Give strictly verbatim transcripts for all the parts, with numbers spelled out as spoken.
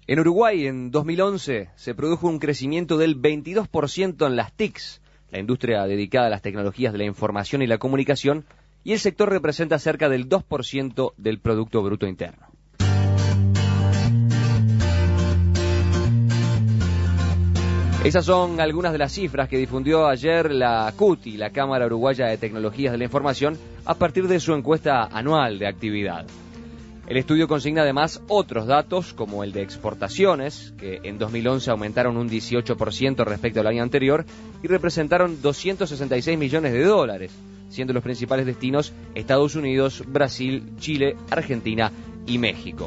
En Uruguay, en dos mil once, se produjo un crecimiento del veintidós por ciento en las T I Cs, la industria dedicada a las tecnologías de la información y la comunicación, y el sector representa cerca del dos por ciento del Producto Bruto Interno. Esas son algunas de las cifras que difundió ayer la C U T I, la Cámara Uruguaya de Tecnologías de la Información, a partir de su encuesta anual de actividad. El estudio consigna además otros datos, como el de exportaciones, que en dos mil once aumentaron un dieciocho por ciento respecto al año anterior y representaron doscientos sesenta y seis millones de dólares, siendo los principales destinos Estados Unidos, Brasil, Chile, Argentina y México.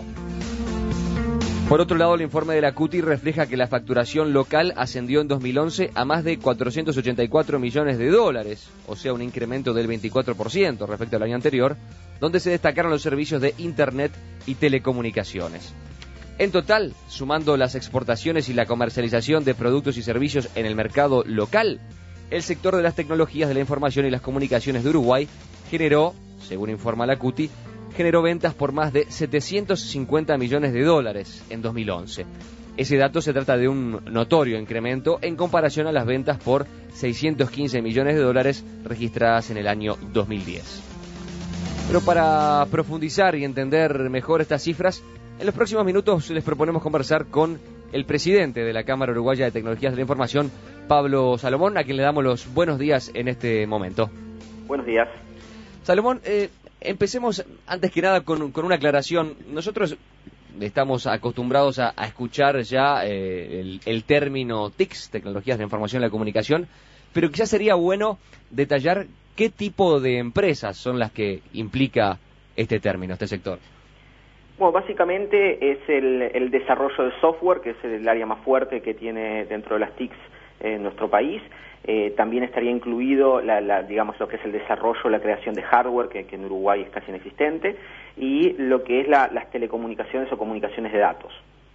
Por otro lado, el informe de la C U T I refleja que la facturación local ascendió en dos mil once a más de cuatrocientos ochenta y cuatro millones de dólares, o sea, un incremento del veinticuatro por ciento respecto al año anterior, donde se destacaron los servicios de Internet y telecomunicaciones. En total, sumando las exportaciones y la comercialización de productos y servicios en el mercado local, el sector de las tecnologías de la información y las comunicaciones de Uruguay generó, según informa la C U T I, generó ventas por más de setecientos cincuenta millones de dólares en dos mil once. Ese dato se trata de un notorio incremento en comparación a las ventas por seiscientos quince millones de dólares registradas en el año dos mil diez. Pero para profundizar y entender mejor estas cifras, en los próximos minutos les proponemos conversar con el presidente de la Cámara Uruguaya de Tecnologías de la Información, Pablo Salomón, a quien le damos los buenos días en este momento. Buenos días. Salomón, eh, empecemos antes que nada con, con una aclaración. Nosotros estamos acostumbrados a, a escuchar ya eh, el, el término T I C S, Tecnologías de la Información y la Comunicación, pero quizás sería bueno detallar qué tipo de empresas son las que implica este término, este sector. Bueno, básicamente es el, el desarrollo de software, que es el área más fuerte que tiene dentro de las T I C S en nuestro país. Eh, también estaría incluido, la, la, digamos, lo que es el desarrollo, la creación de hardware, que, que en Uruguay es casi inexistente, y lo que es la, las telecomunicaciones o comunicaciones de datos.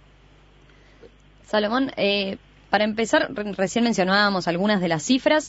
Salomón, eh, para empezar, recién mencionábamos algunas de las cifras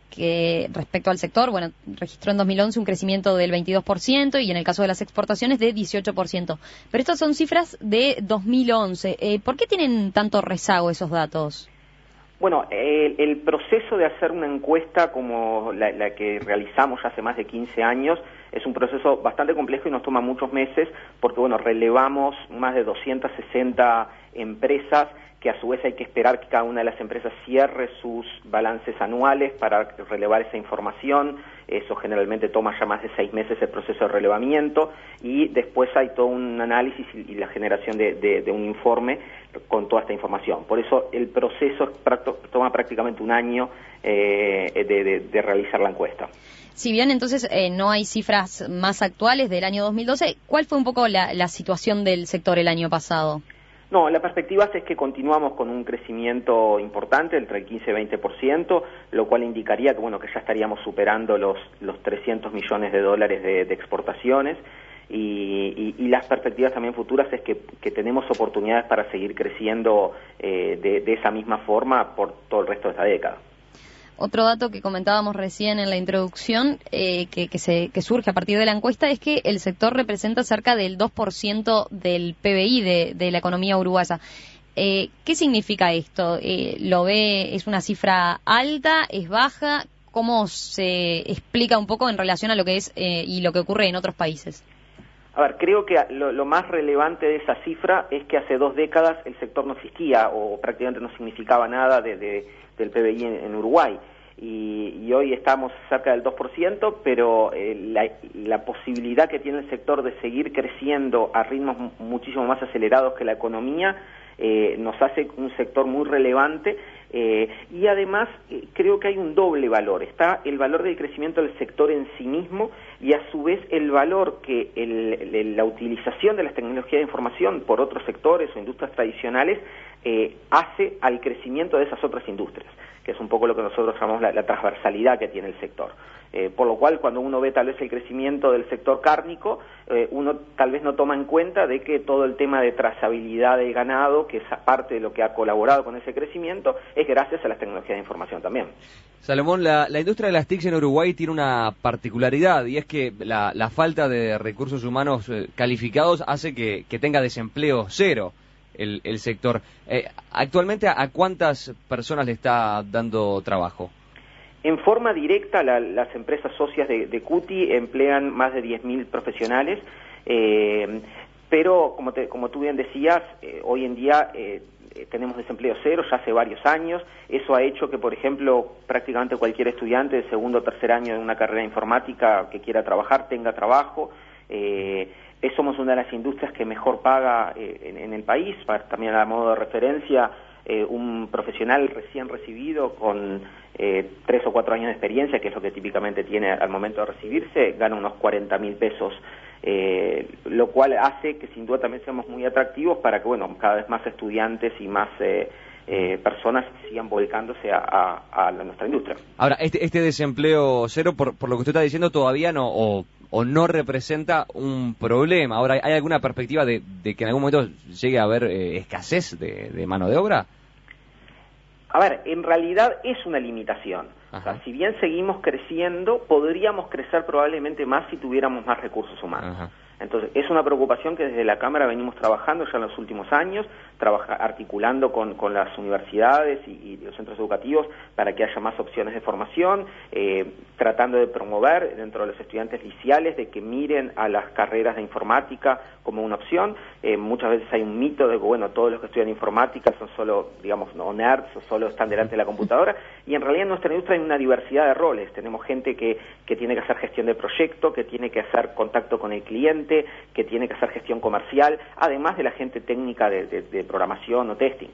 que respecto al sector. Bueno, registró en dos mil once un crecimiento del veintidós por ciento y en el caso de las exportaciones de dieciocho por ciento. Pero estas son cifras de dos mil once. Eh, ¿Por qué tienen tanto rezago esos datos? Bueno, el, el proceso de hacer una encuesta como la, la que realizamos ya hace más de quince años es un proceso bastante complejo y nos toma muchos meses porque, bueno, relevamos más de doscientas sesenta empresas que a su vez hay que esperar que cada una de las empresas cierre sus balances anuales para relevar esa información. Eso generalmente toma ya más de seis meses el proceso de relevamiento y después hay todo un análisis y la generación de, de, de un informe con toda esta información. Por eso el proceso toma prácticamente un año eh, de, de, de realizar la encuesta. Si bien entonces eh, no hay cifras más actuales del año dos mil doce, ¿cuál fue un poco la, la situación del sector el año pasado? No, la perspectiva es que continuamos con un crecimiento importante, entre el quince y veinte por ciento, lo cual indicaría que, bueno, que ya estaríamos superando los, los trescientos millones de dólares de, de exportaciones y, y, y las perspectivas también futuras es que, que tenemos oportunidades para seguir creciendo eh, de, de esa misma forma por todo el resto de esta década. Otro dato que comentábamos recién en la introducción, eh, que, que, se, que surge a partir de la encuesta, es que el sector representa cerca del dos por ciento del P B I de, de la economía uruguaya. Eh, ¿Qué significa esto? Eh, ¿Lo ve, es una cifra alta, es baja? ¿Cómo se explica un poco en relación a lo que es eh, y lo que ocurre en otros países? A ver, creo que lo, lo más relevante de esa cifra es que hace dos décadas el sector no existía o prácticamente no significaba nada de, de, del P B I en, en Uruguay. Y, y hoy estamos cerca del dos por ciento, pero eh, la, la posibilidad que tiene el sector de seguir creciendo a ritmos muchísimo más acelerados que la economía eh, nos hace un sector muy relevante eh, y además eh, creo que hay un doble valor. Está el valor del crecimiento del sector en sí mismo y a su vez el valor que el, el, la utilización de las tecnologías de información por otros sectores o industrias tradicionales eh, hace al crecimiento de esas otras industrias, que es un poco lo que nosotros llamamos la, la transversalidad que tiene el sector. Eh, por lo cual, cuando uno ve tal vez el crecimiento del sector cárnico, eh, uno tal vez no toma en cuenta de que todo el tema de trazabilidad del ganado, que es parte de lo que ha colaborado con ese crecimiento, es gracias a las tecnologías de información también. Salomón, la, la industria de las T I C en Uruguay tiene una particularidad y es que la, la falta de recursos humanos eh, calificados hace que, que tenga desempleo cero. el, el sector. Eh, actualmente, ¿a cuántas personas le está dando trabajo? En forma directa, la, las empresas socias de, de CUTI emplean más de diez mil profesionales, eh, pero como, te, como tú bien decías, eh, hoy en día eh, tenemos desempleo cero ya hace varios años. Eso ha hecho que, por ejemplo, prácticamente cualquier estudiante de segundo o tercer año de una carrera informática que quiera trabajar tenga trabajo. Eh, somos una de las industrias que mejor paga eh, en, en el país. Para, también a modo de referencia, eh, un profesional recién recibido con eh, tres o cuatro años de experiencia, que es lo que típicamente tiene al momento de recibirse, gana unos cuarenta mil pesos, eh, lo cual hace que sin duda también seamos muy atractivos para que, bueno, cada vez más estudiantes y más eh, eh, personas sigan volcándose a, a, a nuestra industria. Ahora, este, este desempleo cero, por, por lo que usted está diciendo, todavía no, o, o no representa un problema. Ahora, ¿hay alguna perspectiva de, de que en algún momento llegue a haber eh, escasez de, de mano de obra? A ver, en realidad es una limitación. O sea, si bien seguimos creciendo, podríamos crecer probablemente más si tuviéramos más recursos humanos. Ajá. Entonces, es una preocupación que desde la Cámara venimos trabajando ya en los últimos años, trabaja, articulando con, con las universidades y, y los centros educativos para que haya más opciones de formación, eh, tratando de promover dentro de los estudiantes liceales de que miren a las carreras de informática como una opción. Eh, muchas veces hay un mito de que, bueno, todos los que estudian informática son solo, digamos, no nerds o solo están delante de la computadora, y en realidad en nuestra industria hay una diversidad de roles. Tenemos gente que, que tiene que hacer gestión de proyecto, que tiene que hacer contacto con el cliente, que tiene que hacer gestión comercial, además de la gente técnica de, de, de programación o testing.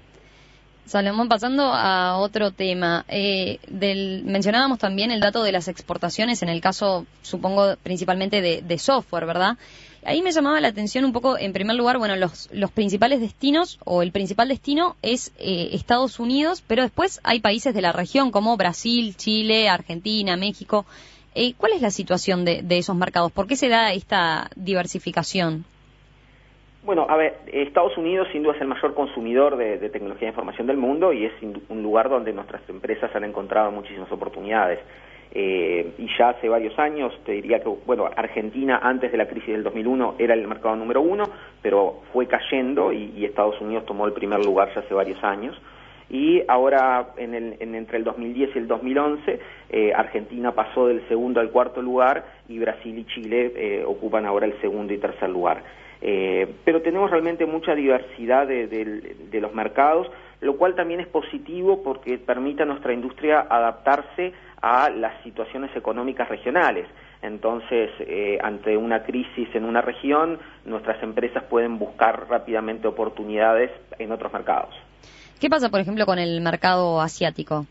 Salomón, pasando a otro tema, eh, del, mencionábamos también el dato de las exportaciones, en el caso, supongo, principalmente de, de software, ¿verdad? Ahí me llamaba la atención un poco, en primer lugar, bueno, los, los principales destinos, o el principal destino es eh, Estados Unidos, pero después hay países de la región como Brasil, Chile, Argentina, México. Eh, ¿Cuál es la situación de, de esos mercados? ¿Por qué se da esta diversificación? Bueno, a ver, Estados Unidos sin duda es el mayor consumidor de, de tecnología de información del mundo y es un lugar donde nuestras empresas han encontrado muchísimas oportunidades. Eh, y ya hace varios años, te diría que, bueno, Argentina antes de la crisis del dos mil uno era el mercado número uno, pero fue cayendo y, y Estados Unidos tomó el primer lugar ya hace varios años. Y ahora, en el, en, entre el dos mil diez y el dos mil once, eh, Argentina pasó del segundo al cuarto lugar y Brasil y Chile eh, ocupan ahora el segundo y tercer lugar. Eh, pero tenemos realmente mucha diversidad de, de, de los mercados, lo cual también es positivo porque permite a nuestra industria adaptarse a las situaciones económicas regionales. Entonces, eh, ante una crisis en una región, nuestras empresas pueden buscar rápidamente oportunidades en otros mercados. ¿Qué pasa, por ejemplo, con el mercado asiático?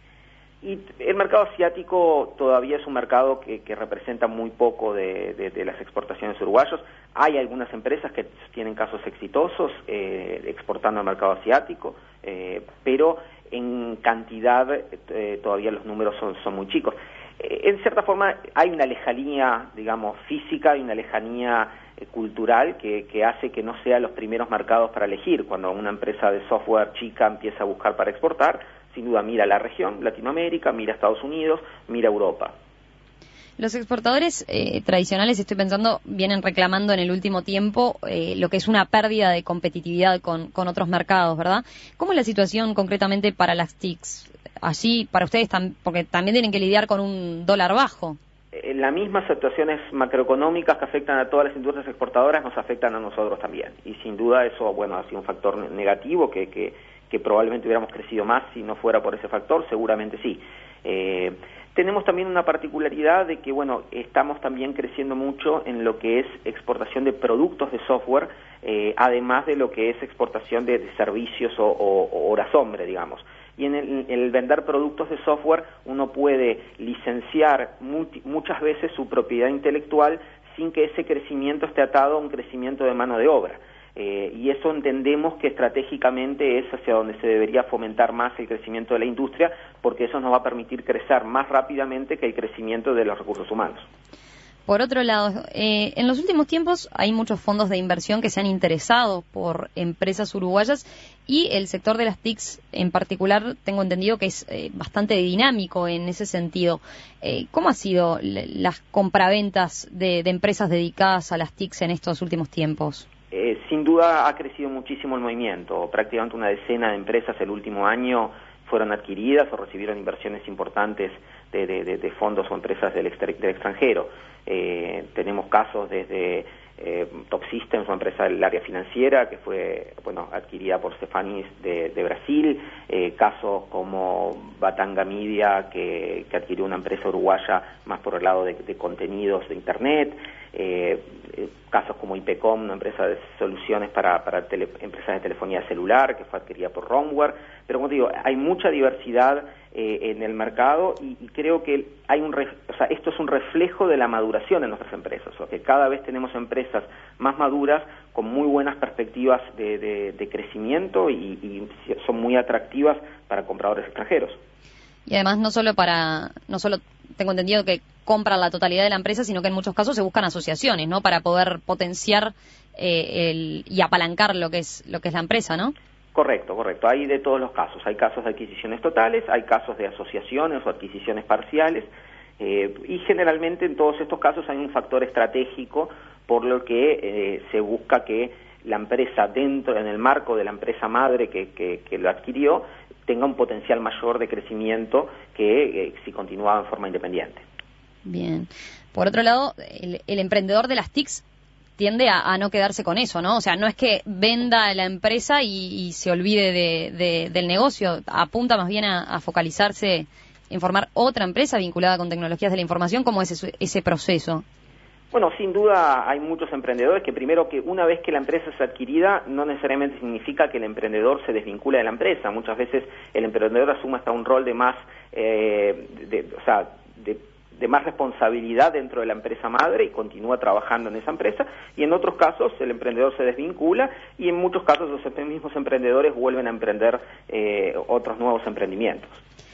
Y el mercado asiático todavía es un mercado que, que representa muy poco de, de, de las exportaciones uruguayas. Hay algunas empresas que tienen casos exitosos eh, exportando al mercado asiático, eh, pero en cantidad eh, todavía los números son, son muy chicos. Eh, en cierta forma hay una lejanía, digamos, física, hay una lejanía eh, cultural que, que hace que no sean los primeros mercados para elegir. Cuando una empresa de software chica empieza a buscar para exportar, sin duda mira la región, Latinoamérica, mira Estados Unidos, mira Europa. Los exportadores eh, tradicionales, estoy pensando, vienen reclamando en el último tiempo eh, lo que es una pérdida de competitividad con, con otros mercados, ¿verdad? ¿Cómo es la situación concretamente para las T I Cs? Allí, para ustedes, tam porque también tienen que lidiar con un dólar bajo. Eh, las mismas situaciones macroeconómicas que afectan a todas las industrias exportadoras nos afectan a nosotros también. Y sin duda eso, bueno, ha sido un factor negativo que... que que probablemente hubiéramos crecido más si no fuera por ese factor, seguramente sí. Eh, tenemos también una particularidad de que, bueno, estamos también creciendo mucho en lo que es exportación de productos de software, eh, además de lo que es exportación de, de servicios o, o, o horas hombre, digamos. Y en el, en el vender productos de software uno puede licenciar multi, muchas veces su propiedad intelectual sin que ese crecimiento esté atado a un crecimiento de mano de obra. Eh, y eso entendemos que estratégicamente es hacia donde se debería fomentar más el crecimiento de la industria, porque eso nos va a permitir crecer más rápidamente que el crecimiento de los recursos humanos. Por otro lado, eh, en los últimos tiempos hay muchos fondos de inversión que se han interesado por empresas uruguayas y el sector de las T I Cs en particular tengo entendido que es eh, bastante dinámico en ese sentido. Eh, ¿Cómo han sido las compraventas de, de empresas dedicadas a las T I Cs en estos últimos tiempos? Eh, sin duda ha crecido muchísimo el movimiento. Prácticamente una decena de empresas el último año fueron adquiridas o recibieron inversiones importantes de, de, de, de fondos o empresas del, exter del extranjero. Eh, tenemos casos desde eh, Top Systems, una empresa del área financiera que fue bueno adquirida por Cefanis de, de Brasil, eh, casos como Batanga Media que, que adquirió una empresa uruguaya más por el lado de, de contenidos de Internet, eh, eh, casos como IPCOM, una empresa de soluciones para, para tele, empresas de telefonía celular que fue adquirida por Roamware, pero como te digo, hay mucha diversidad eh, en el mercado y, y creo que hay un ref, o sea, esto es un reflejo de la maduración de nuestras empresas, o sea, que cada vez tenemos empresas más maduras con muy buenas perspectivas de, de, de crecimiento y, y son muy atractivas para compradores extranjeros. Y además no solo para, no solo tengo entendido que compran la totalidad de la empresa, sino que en muchos casos se buscan asociaciones, ¿no? Para poder potenciar eh, el, y apalancar lo que es lo que es la empresa, ¿no? Correcto, correcto. Hay de todos los casos. Hay casos de adquisiciones totales, hay casos de asociaciones o adquisiciones parciales, eh, y generalmente en todos estos casos hay un factor estratégico por lo que eh, se busca que la empresa dentro, en el marco de la empresa madre que, que, que lo adquirió, tenga un potencial mayor de crecimiento que eh, si continuaba en forma independiente. Bien. Por otro lado, el, el emprendedor de las T I Cs tiende a, a no quedarse con eso, ¿no? O sea, no es que venda la empresa y, y se olvide de, de, del negocio, apunta más bien a, a focalizarse en formar otra empresa vinculada con tecnologías de la información. ¿Cómo es ese, ese proceso? Bueno, sin duda hay muchos emprendedores que primero que una vez que la empresa es adquirida no necesariamente significa que el emprendedor se desvincula de la empresa. Muchas veces el emprendedor asume hasta un rol de más, eh, de, o sea, de, de más responsabilidad dentro de la empresa madre y continúa trabajando en esa empresa, y en otros casos el emprendedor se desvincula y en muchos casos los mismos emprendedores vuelven a emprender eh, otros nuevos emprendimientos.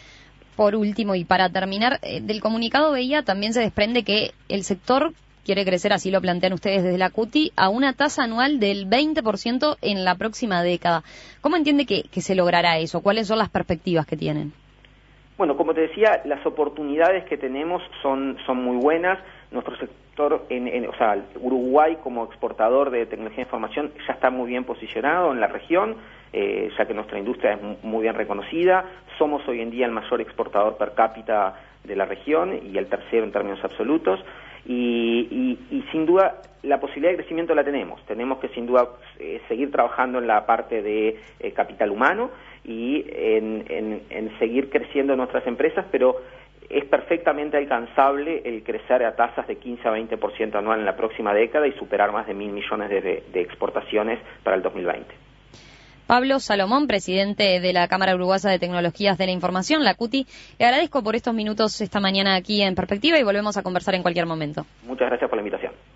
Por último, y para terminar, eh, del comunicado veía también se desprende que el sector quiere crecer, así lo plantean ustedes desde la CUTI, a una tasa anual del veinte por ciento en la próxima década. ¿Cómo entiende que, que se logrará eso? ¿Cuáles son las perspectivas que tienen? Bueno, como te decía, las oportunidades que tenemos son, son muy buenas. Nuestro sector, en, en, o sea, Uruguay como exportador de tecnología de información ya está muy bien posicionado en la región, eh, ya que nuestra industria es muy bien reconocida. Somos hoy en día el mayor exportador per cápita de la región y el tercero en términos absolutos. Y, y, y sin duda la posibilidad de crecimiento la tenemos. Tenemos que sin duda eh, seguir trabajando en la parte de eh, capital humano y en, en, en seguir creciendo nuestras empresas, pero es perfectamente alcanzable el crecer a tasas de quince a veinte por ciento anual en la próxima década y superar más de mil millones de, de, de exportaciones para el dos mil veinte. Pablo Salomón, presidente de la Cámara Uruguaya de Tecnologías de la Información, la CUTI, le agradezco por estos minutos esta mañana aquí en Perspectiva y volvemos a conversar en cualquier momento. Muchas gracias por la invitación.